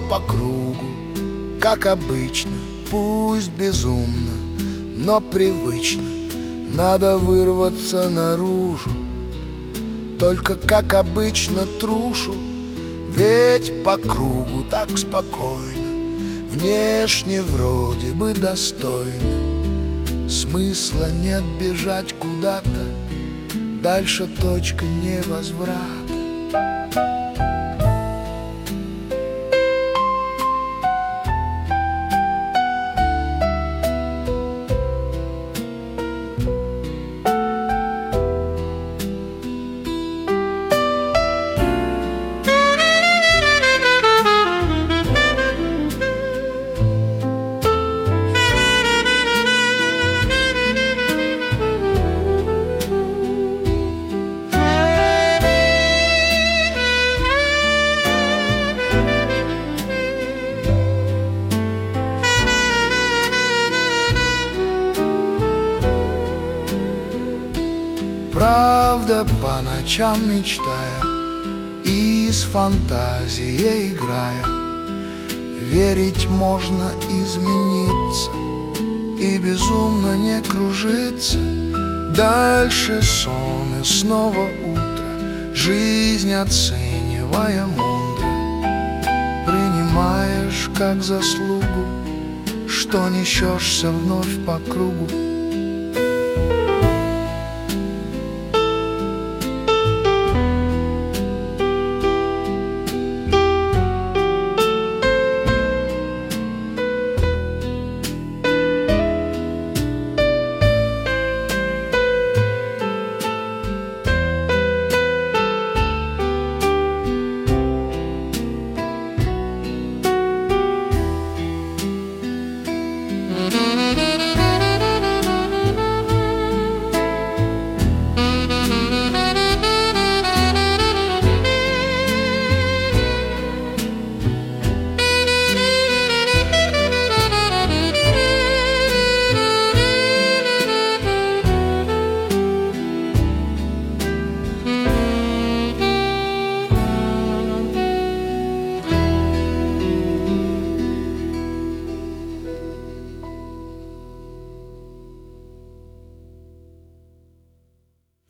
по кругу, как обычно, пусть безумно, но привычно. Надо вырваться наружу, только как обычно трушу. Ведь по кругу так спокойно, внешне вроде бы достойно. Смысла нет бежать куда-то, дальше точка невозврата. Правда, по ночам мечтая и с фантазией играя, верить можно измениться и безумно не кружиться. Дальше сон и снова утро, жизнь оценивая мудро. Принимаешь как заслугу, что несешься вновь по кругу.